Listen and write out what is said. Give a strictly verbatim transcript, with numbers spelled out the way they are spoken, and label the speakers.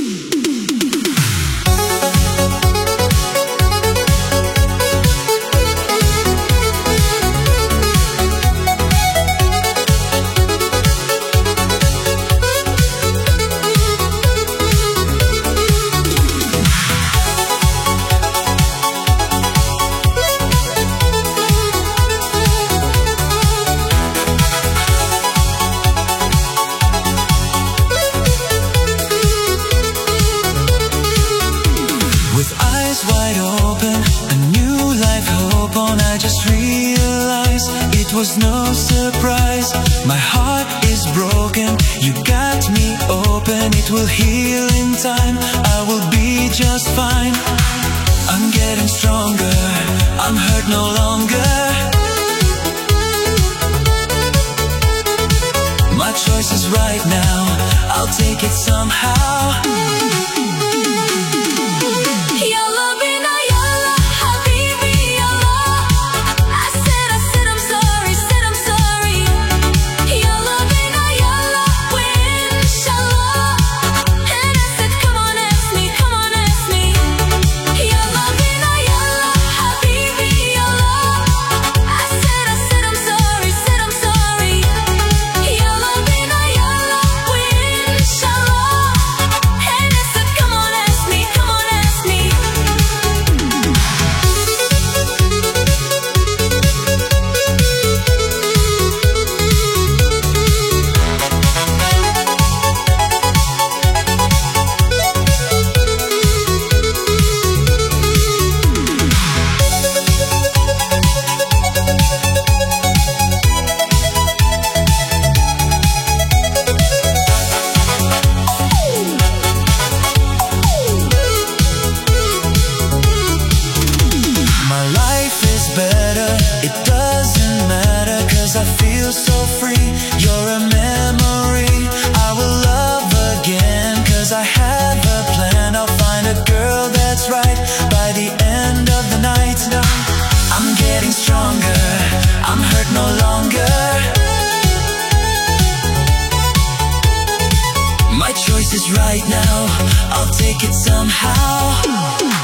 Speaker 1: Wide open, a new life hope on. I just realized it was no surprise. My heart is broken, you got me open. It will heal in time, I will be just fine. I'm getting stronger, I'm hurt no longer. My choice is right now, I'll take it somehow. I feel so free, you're a memory I will love again, cause I have a plan. I'll find a girl that's right by the end of the night. I'm getting stronger, I'm hurt no longer. My choice is right now, I'll take it somehow.